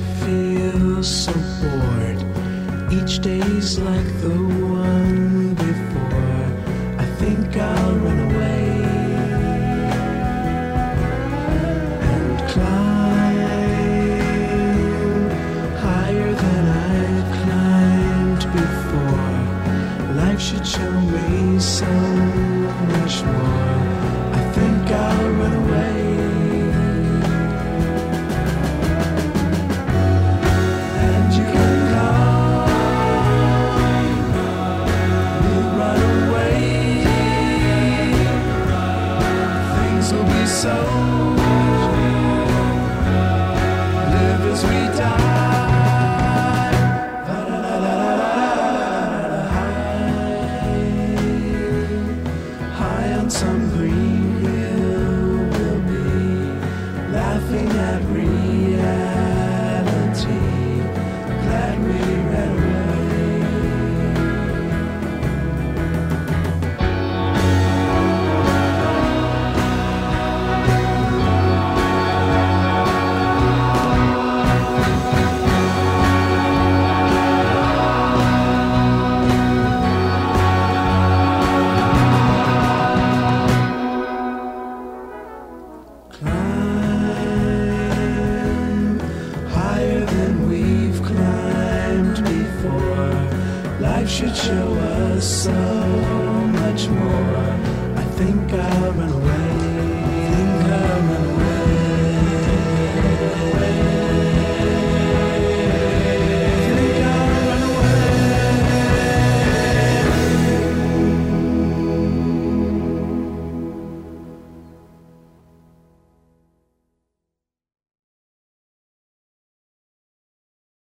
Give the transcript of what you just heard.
feel so bored. Each day's like the one before. I think I'll run away and climb higher than I've climbed before. Life should show me so much more. I think I'll run away. So live as we die. High on some green hill we'll be, laughing at reality. Glad we ran away. Life should show us so much more. I think I'll run away.